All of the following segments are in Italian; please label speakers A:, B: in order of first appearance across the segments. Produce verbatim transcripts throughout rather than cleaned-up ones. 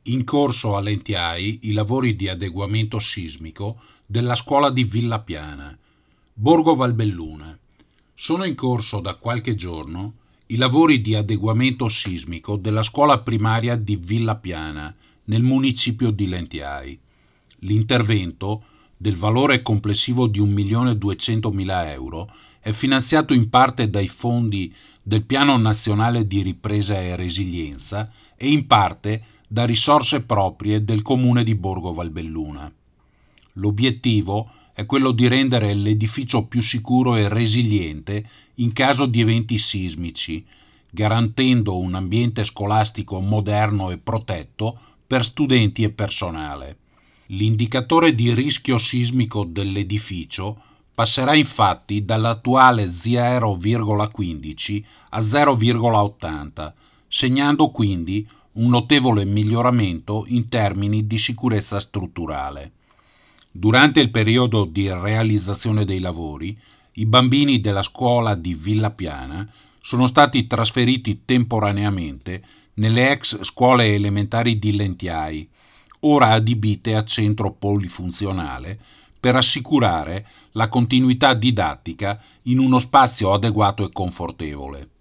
A: In corso a Lentiai i lavori di adeguamento sismico della scuola di Villa Piana, Borgo Valbelluna. Sono in corso da qualche giorno i lavori di adeguamento sismico della scuola primaria di Villa Piana, nel municipio di Lentiai. L'intervento, del valore complessivo di un milione duecentomila euro, è finanziato in parte dai fondi del Piano Nazionale di Ripresa e Resilienza e in parte da risorse proprie del comune di Borgo Valbelluna. L'obiettivo è quello di rendere l'edificio più sicuro e resiliente in caso di eventi sismici, garantendo un ambiente scolastico moderno e protetto per studenti e personale. L'indicatore di rischio sismico dell'edificio passerà infatti dall'attuale zero virgola quindici a zero virgola ottanta, segnando quindi un notevole miglioramento in termini di sicurezza strutturale. Durante il periodo di realizzazione dei lavori, i bambini della scuola di Villa Piana sono stati trasferiti temporaneamente nelle ex scuole elementari di Lentiai, ora adibite a centro polifunzionale, per assicurare la continuità didattica in uno spazio adeguato e confortevole.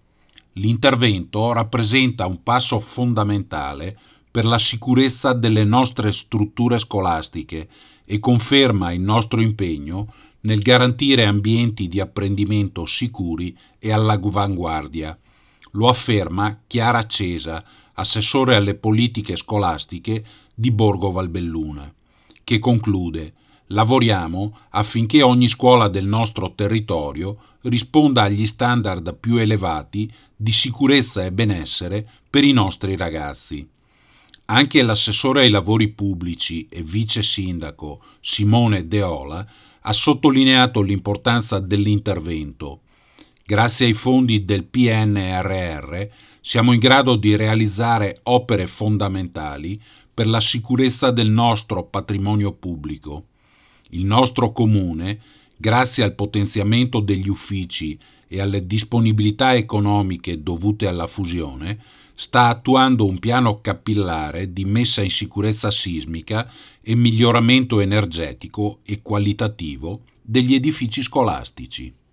A: L'intervento rappresenta un passo fondamentale per la sicurezza delle nostre strutture scolastiche e conferma il nostro impegno nel garantire ambienti di apprendimento sicuri e all'avanguardia. Lo afferma Chiara Cesa, assessore alle politiche scolastiche di Borgo Valbelluna, che conclude: lavoriamo affinché ogni scuola del nostro territorio risponda agli standard più elevati di sicurezza e benessere per i nostri ragazzi. Anche l'assessore ai lavori pubblici e vice sindaco Simone Deola ha sottolineato l'importanza dell'intervento. Grazie ai fondi del P N R R siamo in grado di realizzare opere fondamentali per la sicurezza del nostro patrimonio pubblico. Il nostro comune, grazie al potenziamento degli uffici e alle disponibilità economiche dovute alla fusione, sta attuando un piano capillare di messa in sicurezza sismica e miglioramento energetico e qualitativo degli edifici scolastici.